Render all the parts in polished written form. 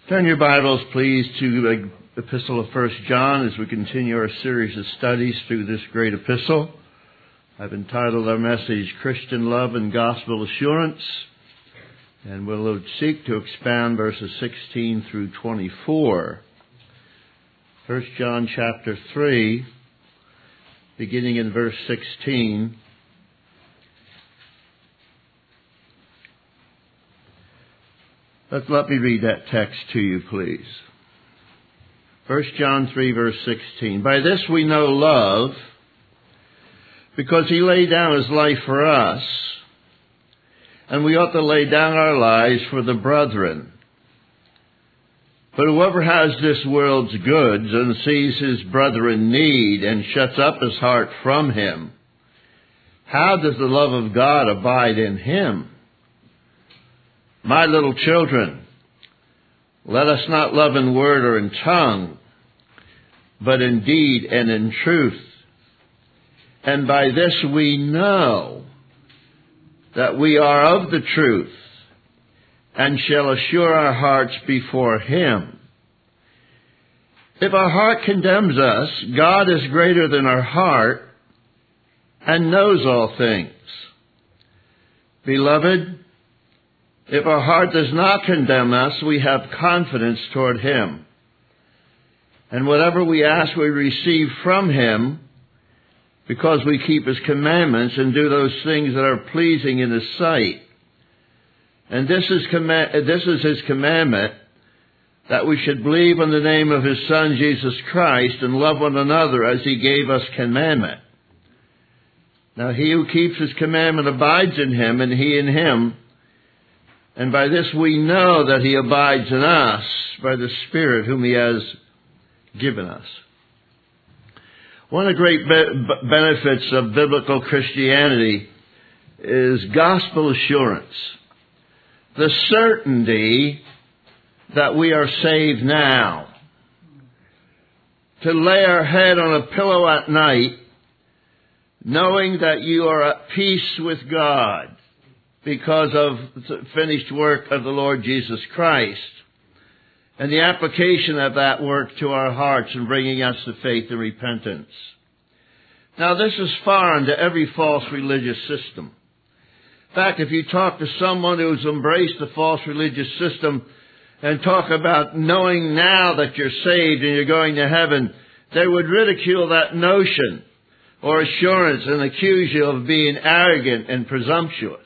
Turn your Bibles, please, to the Epistle of 1 John as we continue our series of studies through this great epistle. I've entitled our message, Christian Love and Gospel Assurance, and we'll seek to expound verses 16 through 24. 1 John chapter 3, beginning in verse 16. Let me read that text to you, please. 1 John 3, verse 16. By this we know love, because he laid down his life for us, and we ought to lay down our lives for the brethren. But whoever has this world's goods and sees his brother in need and shuts up his heart from him, how does the love of God abide in him? My little children, let us not love in word or in tongue, but in deed and in truth. And by this we know that we are of the truth, and shall assure our hearts before him. If our heart condemns us, God is greater than our heart, and knows all things. Beloved, if our heart does not condemn us, we have confidence toward him. And whatever we ask, we receive from him, because we keep his commandments and do those things that are pleasing in his sight. And this is his commandment, that we should believe in the name of his Son, Jesus Christ, and love one another as he gave us commandment. Now he who keeps his commandment abides in him, and he in him. And by this we know that he abides in us, by the Spirit whom he has given us. One of the great benefits of biblical Christianity is gospel assurance. The certainty that we are saved now. To lay our head on a pillow at night, knowing that you are at peace with God, because of the finished work of the Lord Jesus Christ, and the application of that work to our hearts and bringing us to faith and repentance. Now, this is foreign to every false religious system. In fact, if you talk to someone who's embraced the false religious system and talk about knowing now that you're saved and you're going to heaven, they would ridicule that notion or assurance and accuse you of being arrogant and presumptuous.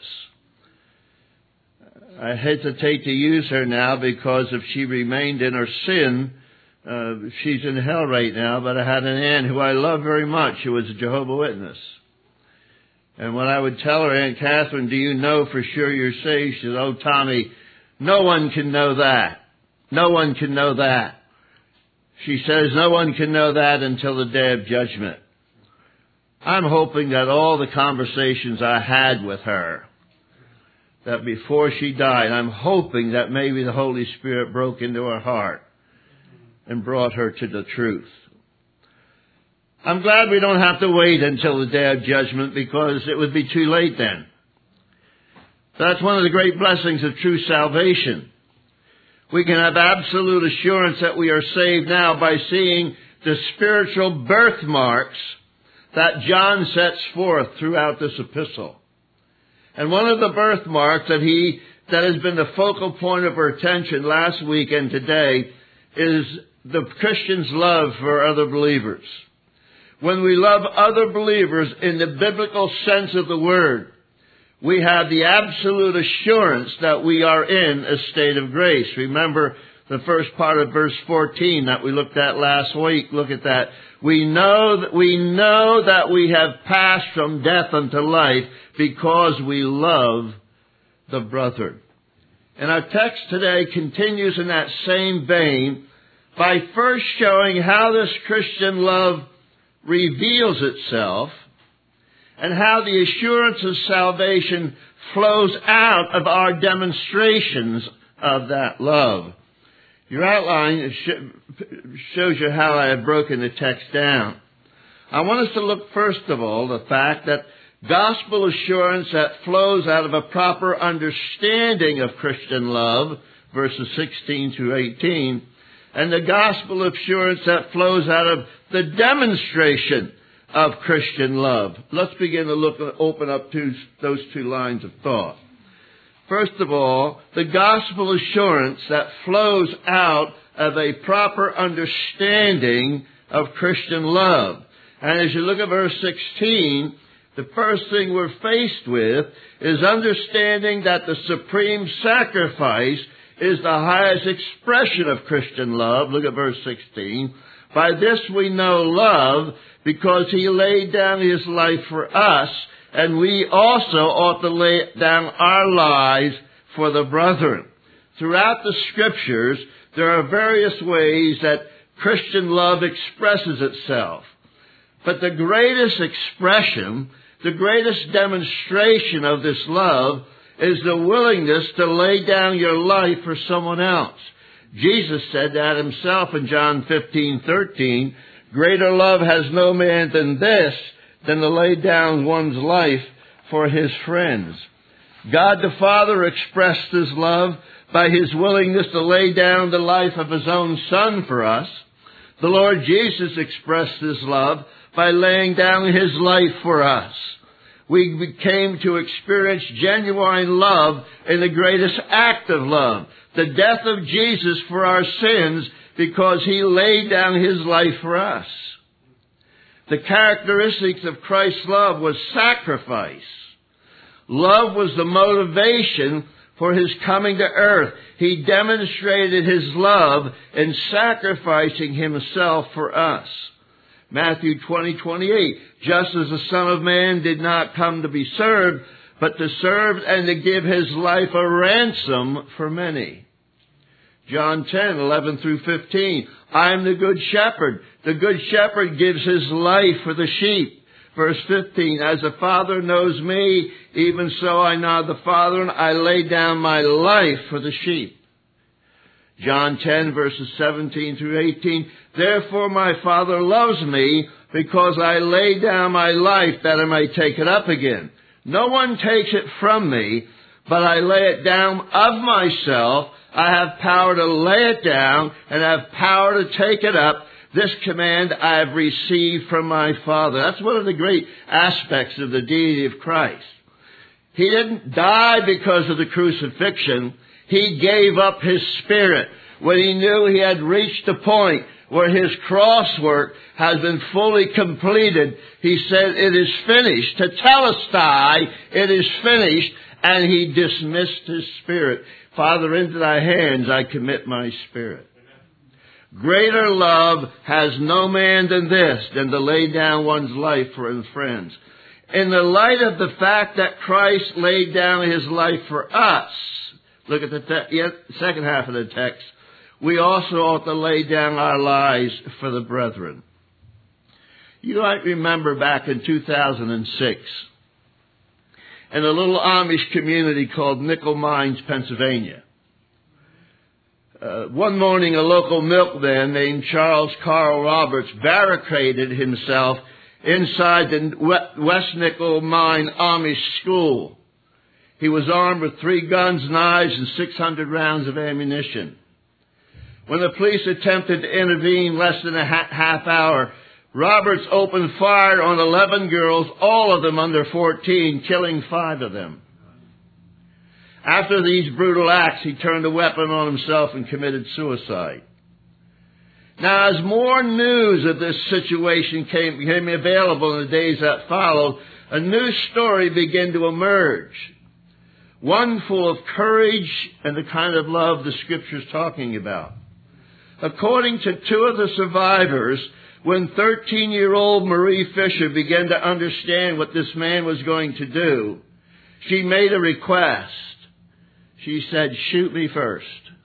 I hesitate to use her now because if she remained in her sin, she's in hell right now. But I had an aunt who I love very much who was a Jehovah's Witness. And when I would tell her, Aunt Catherine, do you know for sure you're saved? She said, oh, Tommy, no one can know that. No one can know that. She says no one can know that until the day of judgment. I'm hoping that all the conversations I had with her, that before she died, I'm hoping that maybe the Holy Spirit broke into her heart and brought her to the truth. I'm glad we don't have to wait until the day of judgment, because it would be too late then. That's one of the great blessings of true salvation. We can have absolute assurance that we are saved now by seeing the spiritual birthmarks that John sets forth throughout this epistle. And one of the birthmarks that has been the focal point of our attention last week and today is the Christian's love for other believers. When we love other believers in the biblical sense of the word, we have the absolute assurance that we are in a state of grace. Remember the first part of verse 14 that we looked at last week. Look at that. We know that we have passed from death unto life because we love the brethren. And our text today continues in that same vein by first showing how this Christian love reveals itself and how the assurance of salvation flows out of our demonstrations of that love. Your outline shows you how I have broken the text down. I want us to look first of all the fact that gospel assurance that flows out of a proper understanding of Christian love verses 16 through 18, and the gospel assurance that flows out of the demonstration of Christian love. Let's begin to open up those two lines of thought. First of all, the gospel assurance that flows out of a proper understanding of Christian love. And as you look at verse 16, the first thing we're faced with is understanding that the supreme sacrifice is the highest expression of Christian love. Look at verse 16. By this we know love, because he laid down his life for us, and we also ought to lay down our lives for the brethren. Throughout the Scriptures, there are various ways that Christian love expresses itself. But the greatest expression, the greatest demonstration of this love is the willingness to lay down your life for someone else. Jesus said that himself in John 15:13. Greater love has no man than this, than to lay down one's life for his friends. God the Father expressed his love by his willingness to lay down the life of his own Son for us. The Lord Jesus expressed his love by laying down his life for us. We came to experience genuine love in the greatest act of love, the death of Jesus for our sins, because he laid down his life for us. The characteristics of Christ's love was sacrifice. Love was the motivation for his coming to earth. He demonstrated his love in sacrificing himself for us. Matthew 20:28, just as the Son of Man did not come to be served, but to serve and to give his life a ransom for many. John 10:11 through 15, I am the good shepherd. The good shepherd gives his life for the sheep. Verse 15, as the Father knows me, even so I know the Father, and I lay down my life for the sheep. John 10, verses 17 through 18, therefore my Father loves me, because I lay down my life that I may take it up again. No one takes it from me, but I lay it down of myself. I have power to lay it down, and have power to take it up. This command I have received from my Father. That's one of the great aspects of the deity of Christ. He didn't die because of the crucifixion. He gave up his spirit when he knew he had reached the point where his cross work has been fully completed. He said, it is finished. Tetelestai, it is finished. And he dismissed his spirit. Father, into thy hands I commit my spirit. Greater love has no man than this, than to lay down one's life for his friends. In the light of the fact that Christ laid down his life for us, look at the second half of the text, we also ought to lay down our lives for the brethren. You might remember back in 2006, in a little Amish community called Nickel Mines, Pennsylvania. One morning, a local milkman named Charles Carl Roberts barricaded himself inside the West Nickel Mine Amish school. He was armed with 3 guns, knives, and 600 rounds of ammunition. When the police attempted to intervene less than a half hour, Roberts opened fire on 11 girls, all of them under 14, killing 5 of them. After these brutal acts, he turned a weapon on himself and committed suicide. Now, as more news of this situation became available in the days that followed, a new story began to emerge. One full of courage and the kind of love the Scripture's talking about. According to 2 of the survivors, when 13-year-old Marie Fisher began to understand what this man was going to do, she made a request. She said, shoot me first.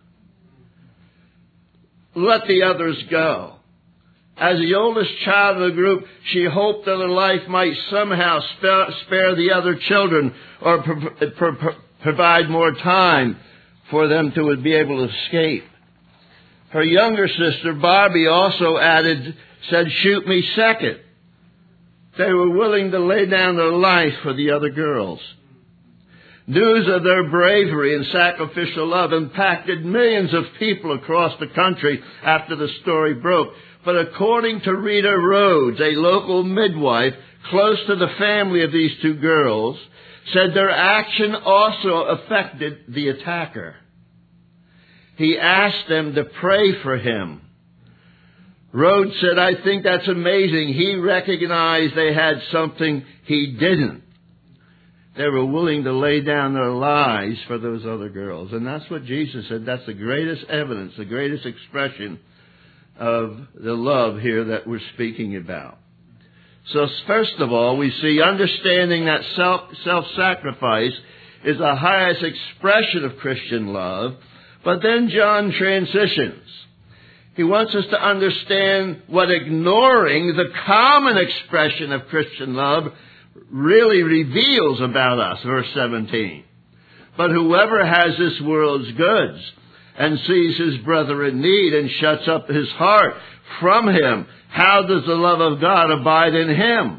Let the others go. As the oldest child of the group, she hoped that her life might somehow spare the other children or provide more time for them to be able to escape. Her younger sister, Barbie, also said, shoot me second. They were willing to lay down their life for the other girls. News of their bravery and sacrificial love impacted millions of people across the country after the story broke. But according to Rita Rhodes, a local midwife close to the family of these two girls, said their action also affected the attacker. He asked them to pray for him. Rhodes said, "I think that's amazing. He recognized they had something he didn't. They were willing to lay down their lives for those other girls." And that's what Jesus said. That's the greatest evidence, the greatest expression of the love here that we're speaking about. So first of all, we see understanding that self-sacrifice is the highest expression of Christian love. But then John transitions. He wants us to understand what ignoring the common expression of Christian love really reveals about us. Verse 17. "But whoever has this world's goods and sees his brother in need and shuts up his heart from him, how does the love of God abide in him?"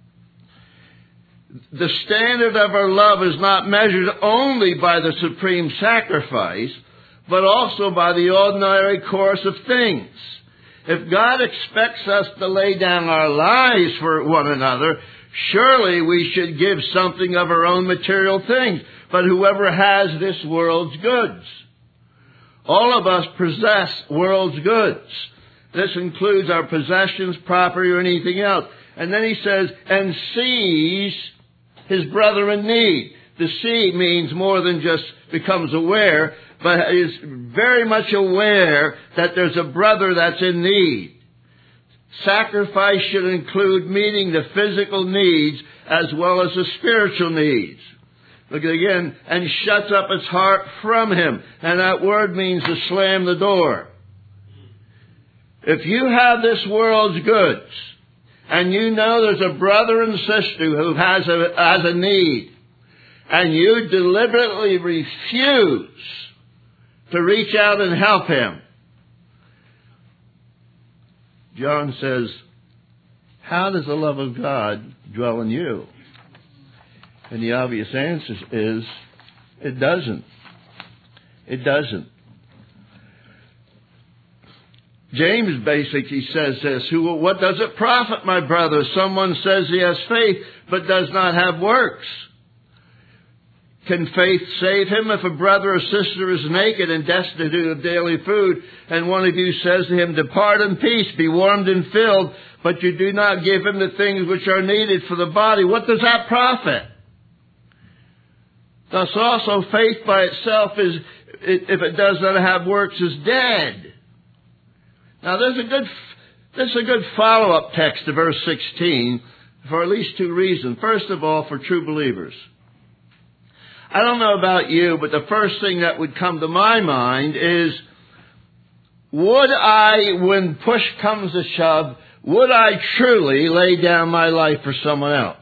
The standard of our love is not measured only by the supreme sacrifice, but also by the ordinary course of things. If God expects us to lay down our lives for one another, surely we should give something of our own material things. But whoever has this world's goods. All of us possess world's goods. This includes our possessions, property, or anything else. And then he says, "and sees his brother in need." To see means more than just becomes aware, but is very much aware that there's a brother that's in need. Sacrifice should include meeting the physical needs as well as the spiritual needs. Look again, "and shuts up his heart from him." And that word means to slam the door. If you have this world's goods, and you know there's a brother and sister who has a need, and you deliberately refuse to reach out and help him, John says, how does the love of God dwell in you? And the obvious answer is, it doesn't. It doesn't. James basically says this, "What does it profit, my brother? Someone says he has faith, but does not have works. Can faith save him? If a brother or sister is naked and destitute of daily food, and one of you says to him, 'Depart in peace, be warmed and filled,' but you do not give him the things which are needed for the body, what does that profit? Thus also faith by itself is, if it does not have works, is dead." Now this is a good follow-up text to verse 16 for at least two reasons. First of all, for true believers. I don't know about you, but the first thing that would come to my mind is, would I, when push comes to shove, would I truly lay down my life for someone else?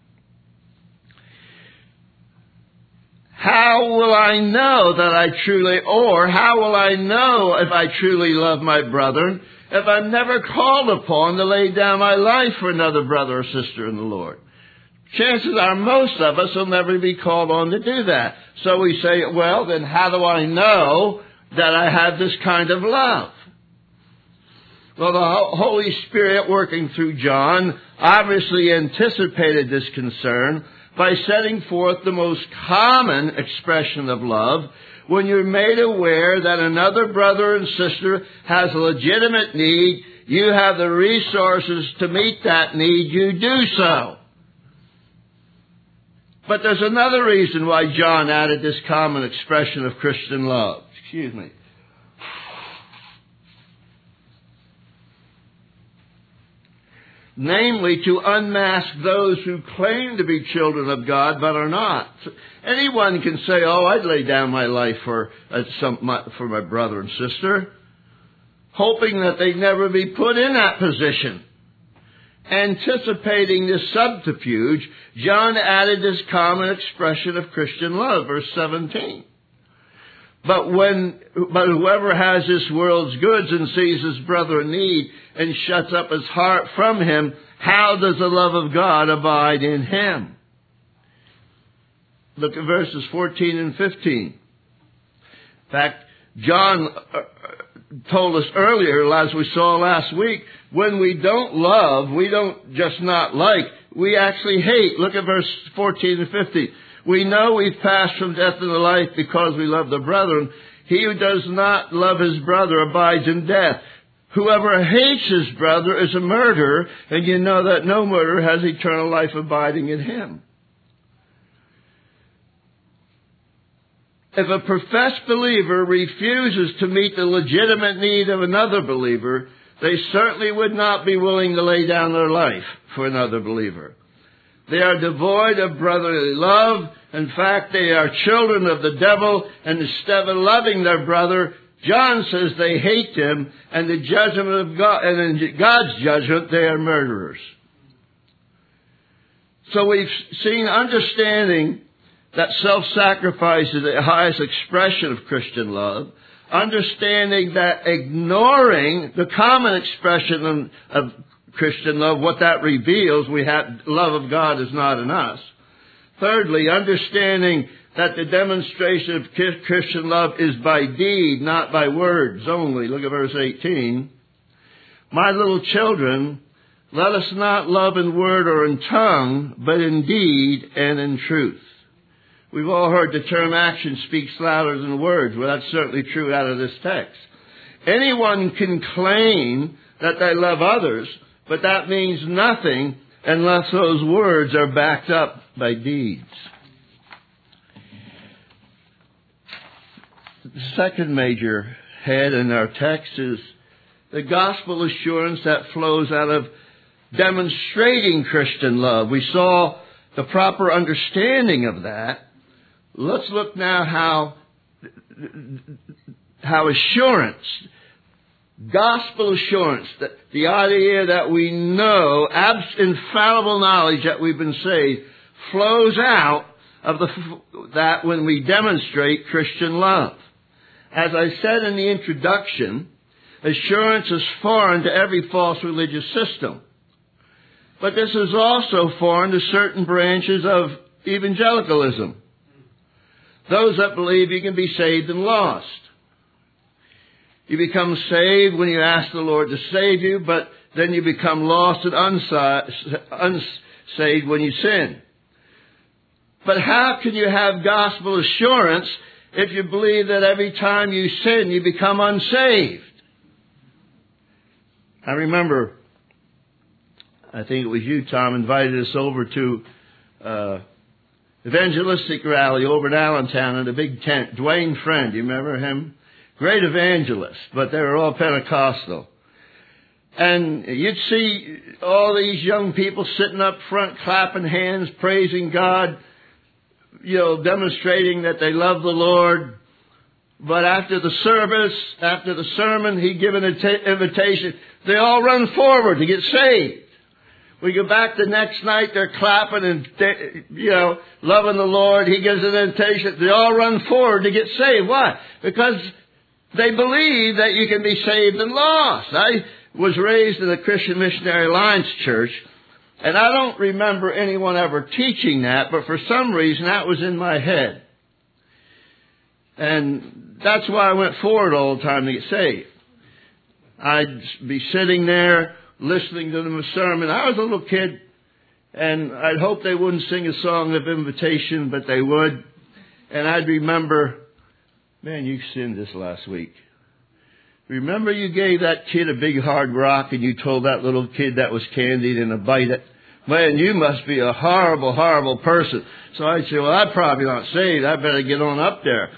How will I know that I truly, or how will I know if I truly love my brother if I'm never called upon to lay down my life for another brother or sister in the Lord? Chances are most of us will never be called on to do that. So we say, well, then how do I know that I have this kind of love? Well, the Holy Spirit working through John obviously anticipated this concern by setting forth the most common expression of love. When you're made aware that another brother and sister has a legitimate need, you have the resources to meet that need, you do so. But there's another reason why John added this common expression of Christian love. Excuse me. Namely, to unmask those who claim to be children of God but are not. Anyone can say, "Oh, I'd lay down my life for my brother and sister," hoping that they'd never be put in that position. Anticipating this subterfuge, John added this common expression of Christian love, verse 17. But whoever has this world's goods and sees his brother in need and shuts up his heart from him, how does the love of God abide in him? Look at verses 14 and 15. In fact, John told us earlier, as we saw last week, when we don't love, we don't just not like, we actually hate. Look at verse 14 and 15. We know we've passed from death into life because we love the brethren. He who does not love his brother abides in death. Whoever hates his brother is a murderer, and you know that no murderer has eternal life abiding in him. If a professed believer refuses to meet the legitimate need of another believer, they certainly would not be willing to lay down their life for another believer. They are devoid of brotherly love. In fact, they are children of the devil, and instead of loving their brother, John says they hate him, and the judgment of God, and in God's judgment, they are murderers. So we've seen understanding that self-sacrifice is the highest expression of Christian love, understanding that ignoring the common expression of Christian love, what that reveals, love of God is not in us. Thirdly, understanding that the demonstration of Christian love is by deed, not by words only. Look at verse 18. My little children, let us not love in word or in tongue, but in deed and in truth. We've all heard the term action speaks louder than words. Well, that's certainly true out of this text. Anyone can claim that they love others, but that means nothing unless those words are backed up by deeds. The second major head in our text is the gospel assurance that flows out of demonstrating Christian love. We saw the proper understanding of that. Let's look now how assurance, gospel assurance, the idea that we know, infallible knowledge that we've been saved, flows out of that when we demonstrate Christian love. As I said in the introduction, assurance is foreign to every false religious system. But this is also foreign to certain branches of evangelicalism. Those that believe you can be saved and lost. You become saved when you ask the Lord to save you, but then you become lost and unsaved when you sin. But how can you have gospel assurance if you believe that every time you sin, you become unsaved? I remember, I think it was you, Tom, invited us over to evangelistic rally over in Allentown in a big tent. Dwayne Friend, you remember him? Great evangelist, but they were all Pentecostal. And you'd see all these young people sitting up front, clapping hands, praising God, demonstrating that they love the Lord. But after the service, after the sermon, he'd give an invitation. They all run forward to get saved. We go back the next night, they're clapping and, loving the Lord. He gives an invitation. They all run forward to get saved. Why? Because they believe that you can be saved and lost. I was raised in a Christian Missionary Alliance church, and I don't remember anyone ever teaching that, but for some reason that was in my head. And that's why I went forward all the time to get saved. I'd be sitting there listening to the sermon. I was a little kid, and I'd hope they wouldn't sing a song of invitation, but they would. And I'd remember, man, you sinned this last week. Remember you gave that kid a big hard rock and you told that little kid that was candied and to bite it? Man, you must be a horrible, horrible person. So I'd say, well, I'm probably not saved. I better get on up there.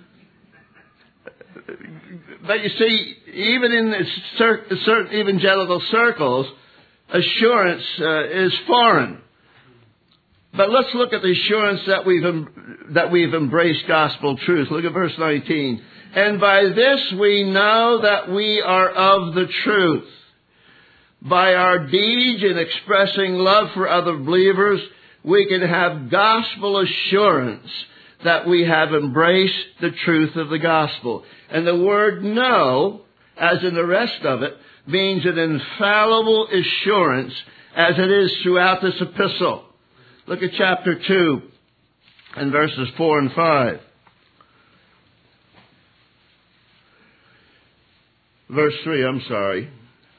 But you see, even in certain evangelical circles, assurance is foreign. But let's look at the assurance that we've embraced gospel truth. Look at verse 19. And by this we know that we are of the truth. By our deeds in expressing love for other believers, we can have gospel assurance that we have embraced the truth of the gospel. And the word know, as in the rest of it, means an infallible assurance, as it is throughout this epistle. Look at chapter 2, and verses 4 and 5. Verse 3, I'm sorry.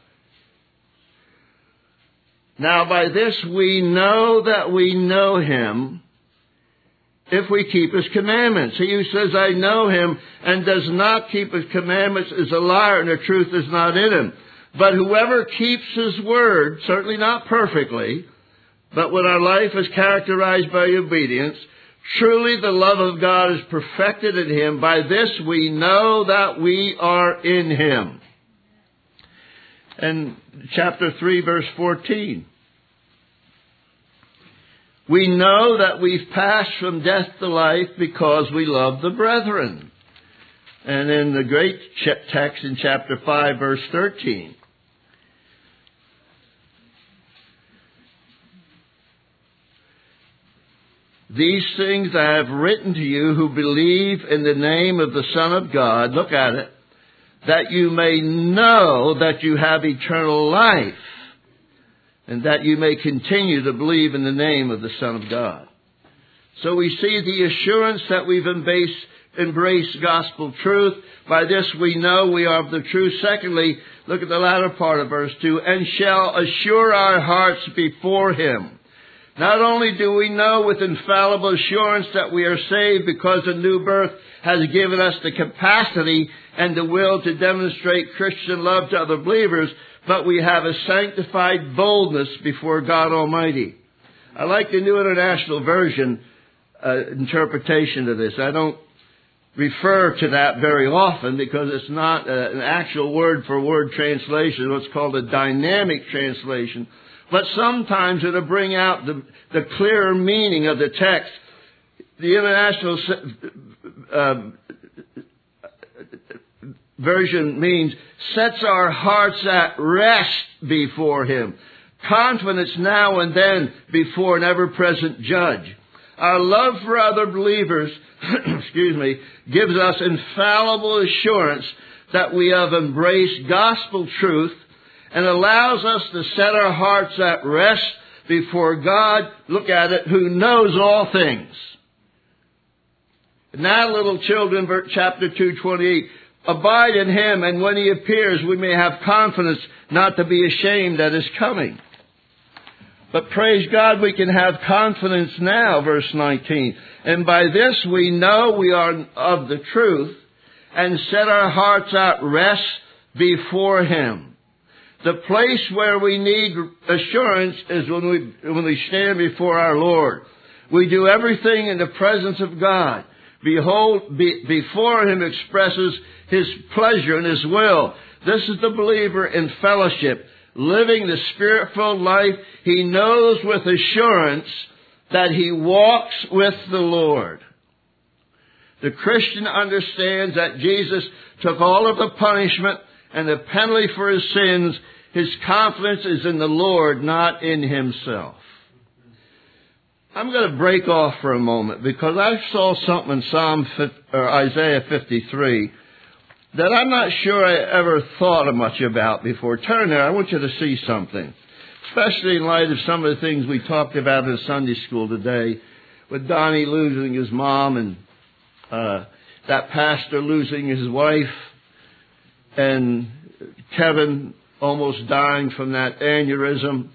Now by this we know that we know him, if we keep his commandments. He who says, I know him, and does not keep his commandments is a liar, and the truth is not in him. But whoever keeps his word, certainly not perfectly, but when our life is characterized by obedience, truly the love of God is perfected in him. By this we know that we are in him. And chapter 3, verse 14. We know that we've passed from death to life because we love the brethren. And in the great text in chapter 5, verse 13. These things I have written to you who believe in the name of the Son of God. Look at it. That you may know that you have eternal life, and that you may continue to believe in the name of the Son of God. So we see the assurance that we've embraced gospel truth. By this we know we are of the truth. Secondly, look at the latter part of verse 2, and shall assure our hearts before him. Not only do we know with infallible assurance that we are saved because a new birth has given us the capacity and the will to demonstrate Christian love to other believers, but we have a sanctified boldness before God Almighty. I like the New International Version interpretation of this. I don't refer to that very often because it's not an actual word-for-word translation. It's what's called a dynamic translation. But sometimes it'll bring out the clearer meaning of the text. The International Version means sets our hearts at rest before him. Confidence now and then before an ever-present judge. Our love for other believers, gives us infallible assurance that we have embraced gospel truth and allows us to set our hearts at rest before God, look at it, who knows all things. Now, little children, chapter 2:28, abide in him, and when he appears, we may have confidence not to be ashamed at his coming. But praise God, we can have confidence now, verse 19. And by this we know we are of the truth and set our hearts at rest before him. The place where we need assurance is when we stand before our Lord. We do everything in the presence of God. Behold, before him expresses his pleasure and his will. This is the believer in fellowship, living the Spirit-filled life. He knows with assurance that he walks with the Lord. The Christian understands that Jesus took all of the punishment and the penalty for his sins. His confidence is in the Lord, not in himself. I'm going to break off for a moment because I saw something in Isaiah 53 that I'm not sure I ever thought much about before. Turn there. I want you to see something, especially in light of some of the things we talked about in Sunday school today, with Donnie losing his mom and that pastor losing his wife, and Kevin almost dying from that aneurysm.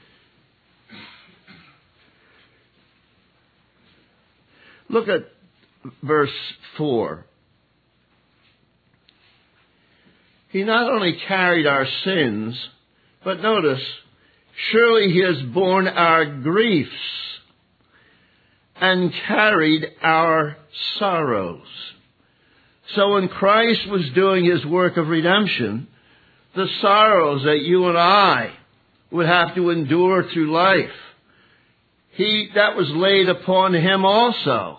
Look at verse 4. He not only carried our sins, but notice, surely he has borne our griefs and carried our sorrows. So when Christ was doing his work of redemption, the sorrows that you and I would have to endure through life, that was laid upon him also.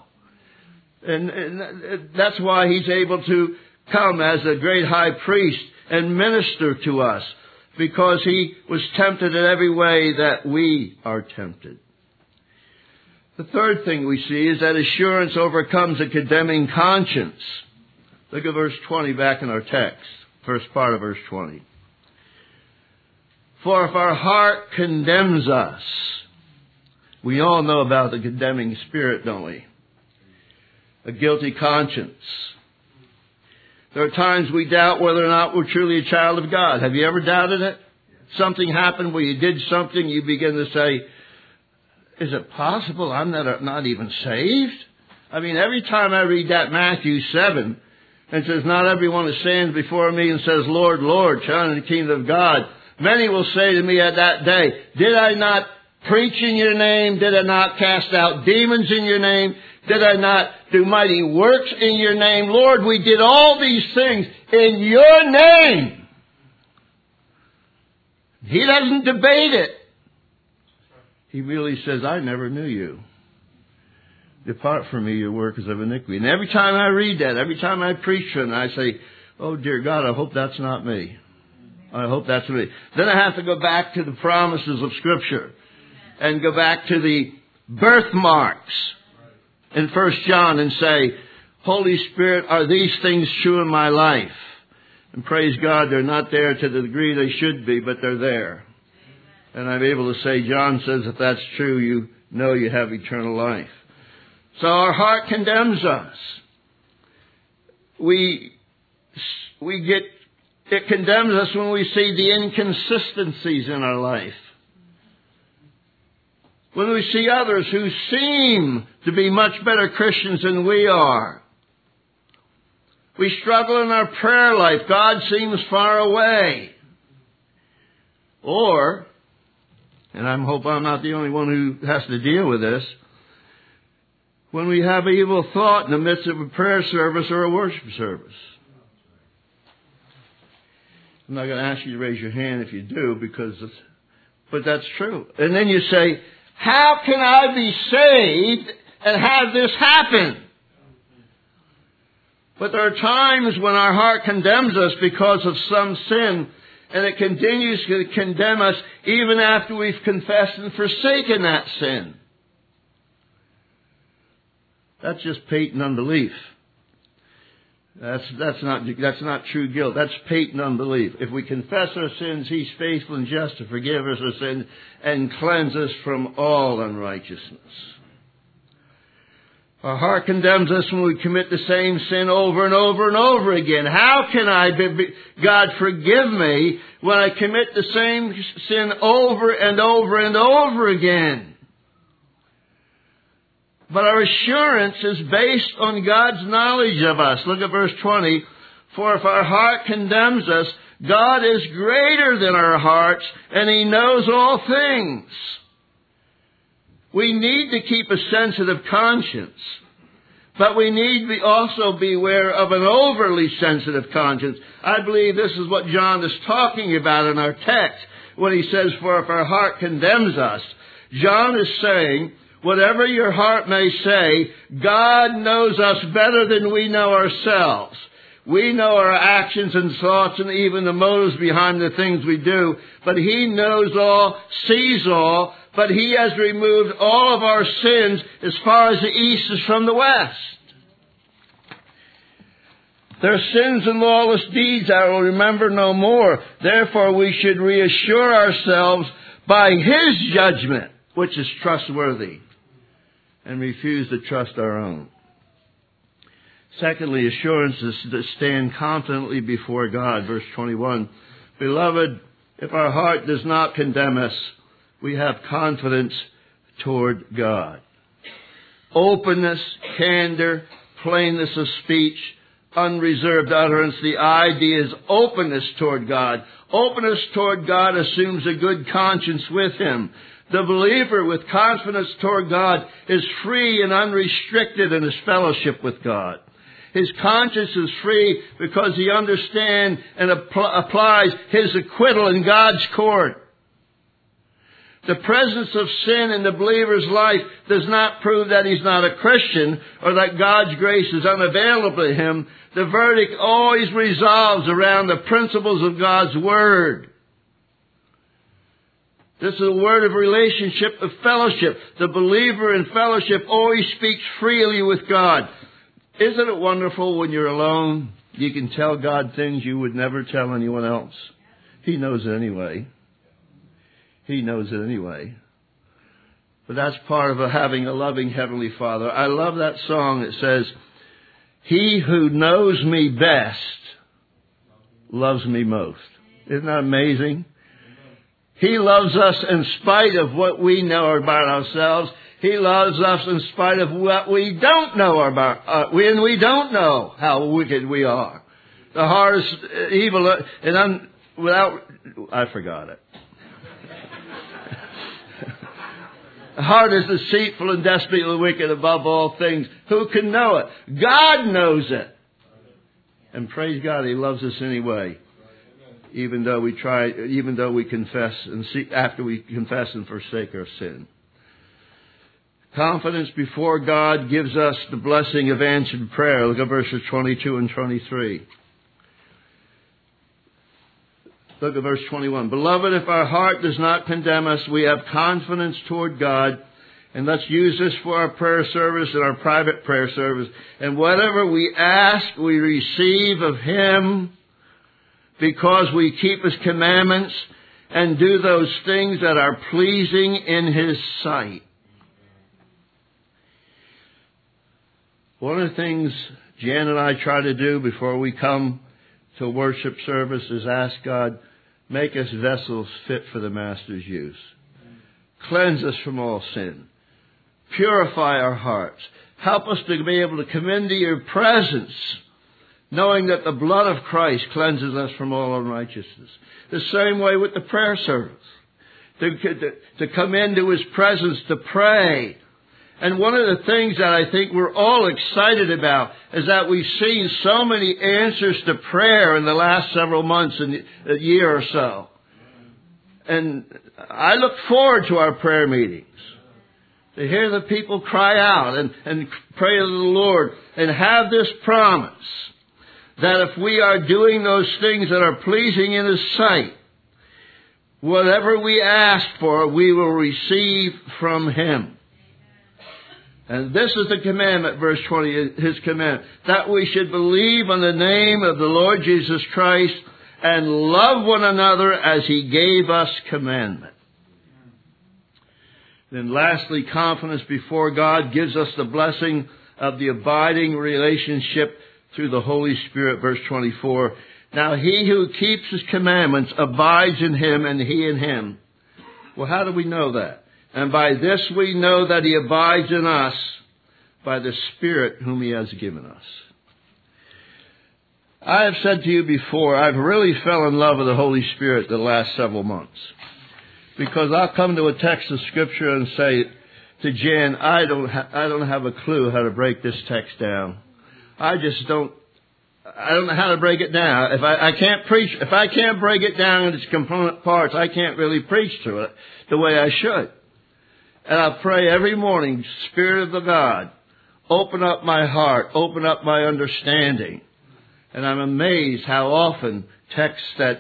And that's why he's able to come as a great high priest and minister to us, because he was tempted in every way that we are tempted. The third thing we see is that assurance overcomes a condemning conscience. Look at verse 20 back in our text, first part of verse 20. For if our heart condemns us, we all know about the condemning spirit, don't we? a guilty conscience. There are times we doubt whether or not we're truly a child of God. Have you ever doubted it? Something happened where you did something, you begin to say, is it possible I'm not even saved? I mean, every time I read that Matthew 7, and it says, not everyone who stands before me and says, Lord, Lord, shall enter the kingdom of God. Many will say to me at that day, did I not preach in your name? Did I not cast out demons in your name? Did I not do mighty works in your name? Lord, we did all these things in your name. He doesn't debate it. He really says, I never knew you. Depart from me, your workers of iniquity. And every time I read that, every time I preach from it, I say, oh dear God, I hope that's not me. I hope that's me. Then I have to go back to the promises of Scripture and go back to the birthmarks in 1 John and say, Holy Spirit, are these things true in my life? And praise God, they're not there to the degree they should be, but they're there. And I'm able to say, John says, if that's true, you know you have eternal life. So our heart condemns us. It condemns us when we see the inconsistencies in our life. When we see others who seem to be much better Christians than we are. We struggle in our prayer life. God seems far away. Or, and I hope I'm not the only one who has to deal with this, when we have evil thought in the midst of a prayer service or a worship service. I'm not going to ask you to raise your hand if you do, but that's true. And then you say, how can I be saved and have this happen? But there are times when our heart condemns us because of some sin, and it continues to condemn us even after we've confessed and forsaken that sin. That's just patent unbelief. That's not true guilt. That's patent unbelief. If we confess our sins, He's faithful and just to forgive us our sins and cleanse us from all unrighteousness. Our heart condemns us when we commit the same sin over and over and over again. How can God forgive me when I commit the same sin over and over and over again? But our assurance is based on God's knowledge of us. Look at verse 20. For if our heart condemns us, God is greater than our hearts, and He knows all things. We need to keep a sensitive conscience. But we need to also beware of an overly sensitive conscience. I believe this is what John is talking about in our text when he says, for if our heart condemns us. John is saying, whatever your heart may say, God knows us better than we know ourselves. We know our actions and thoughts and even the motives behind the things we do. But He knows all, sees all, but He has removed all of our sins as far as the east is from the west. Their sins and lawless deeds I will remember no more. Therefore we should reassure ourselves by His judgment, which is trustworthy, and refuse to trust our own. Secondly, assurance is to stand confidently before God. Verse 21. Beloved, if our heart does not condemn us, we have confidence toward God. Openness, candor, plainness of speech, unreserved utterance. The idea is openness toward God. Openness toward God assumes a good conscience with Him. The believer with confidence toward God is free and unrestricted in his fellowship with God. His conscience is free because he understands and applies his acquittal in God's court. The presence of sin in the believer's life does not prove that he's not a Christian or that God's grace is unavailable to him. The verdict always revolves around the principles of God's Word. This is a word of relationship, of fellowship. The believer in fellowship always speaks freely with God. Isn't it wonderful when you're alone, you can tell God things you would never tell anyone else? He knows it anyway. He knows it anyway. But that's part of having a loving Heavenly Father. I love that song that says, He who knows me best loves me most. Isn't that amazing? He loves us in spite of what we know about ourselves. He loves us in spite of what we don't know about. We don't know how wicked we are. The heart is evil, and I forgot it. The heart is deceitful and desperately wicked above all things. Who can know it? God knows it. And praise God, He loves us anyway. Even though we confess after we confess and forsake our sin. Confidence before God gives us the blessing of answered prayer. Look at verses 22 and 23. Look at verse 21. Beloved, if our heart does not condemn us, we have confidence toward God. And let's use this for our prayer service and our private prayer service. And whatever we ask, we receive of Him because we keep His commandments and do those things that are pleasing in His sight. One of the things Jan and I try to do before we come to worship service is ask God, make us vessels fit for the Master's use. Cleanse us from all sin. Purify our hearts. Help us to be able to come into your presence, knowing that the blood of Christ cleanses us from all unrighteousness. The same way with the prayer service. To come into His presence to pray. And one of the things that I think we're all excited about is that we've seen so many answers to prayer in the last several months and a year or so. And I look forward to our prayer meetings. To hear the people cry out and pray to the Lord and have this promise that if we are doing those things that are pleasing in His sight, whatever we ask for, we will receive from Him. And this is the commandment, verse 20, His commandment, that we should believe on the name of the Lord Jesus Christ and love one another as He gave us commandment. Then lastly, confidence before God gives us the blessing of the abiding relationship through the Holy Spirit, verse 24. Now He who keeps His commandments abides in Him and He in Him. Well, how do we know that? And by this we know that He abides in us by the Spirit whom He has given us. I have said to you before, I've really fell in love with the Holy Spirit the last several months. Because I'll come to a text of Scripture and say to Jan, I don't have a clue how to break this text down. I don't know how to break it down. If I can't break it down in its component parts, I can't really preach to it the way I should. And I pray every morning, Spirit of the God, open up my heart, open up my understanding. And I'm amazed how often texts that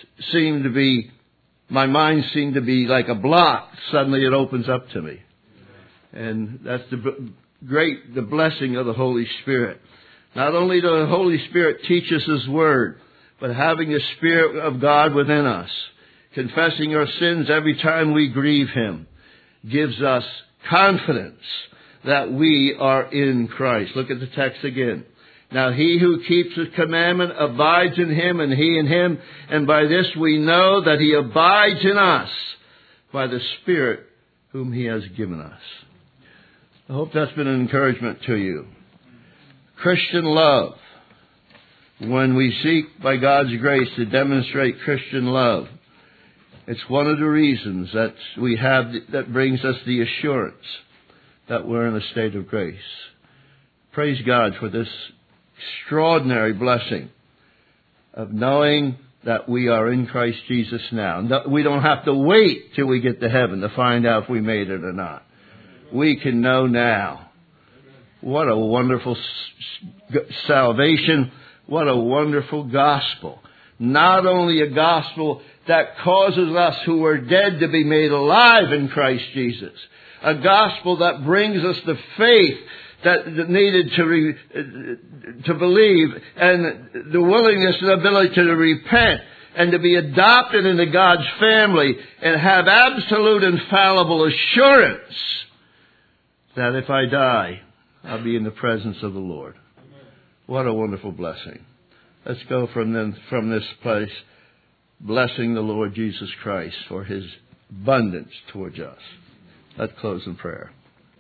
my mind seemed to be like a block, suddenly it opens up to me. And that's the blessing of the Holy Spirit. Not only does the Holy Spirit teach us His Word, but having the Spirit of God within us, confessing our sins every time we grieve Him, gives us confidence that we are in Christ. Look at the text again. Now He who keeps His commandment abides in Him and He in Him. And by this we know that He abides in us by the Spirit whom He has given us. I hope that's been an encouragement to you. Christian love. When we seek by God's grace to demonstrate Christian love, it's one of the reasons that we have that brings us the assurance that we're in a state of grace. Praise God for this extraordinary blessing of knowing that we are in Christ Jesus now. We don't have to wait till we get to heaven to find out if we made it or not. We can know now. What a wonderful salvation. What a wonderful gospel. Not only a gospel that causes us who are dead to be made alive in Christ Jesus. A gospel that brings us the faith that needed to believe and the willingness and ability to repent and to be adopted into God's family and have absolute infallible assurance that if I die, I'll be in the presence of the Lord. What a wonderful blessing. Let's go from this place blessing the Lord Jesus Christ for his abundance towards us. Let's close in prayer.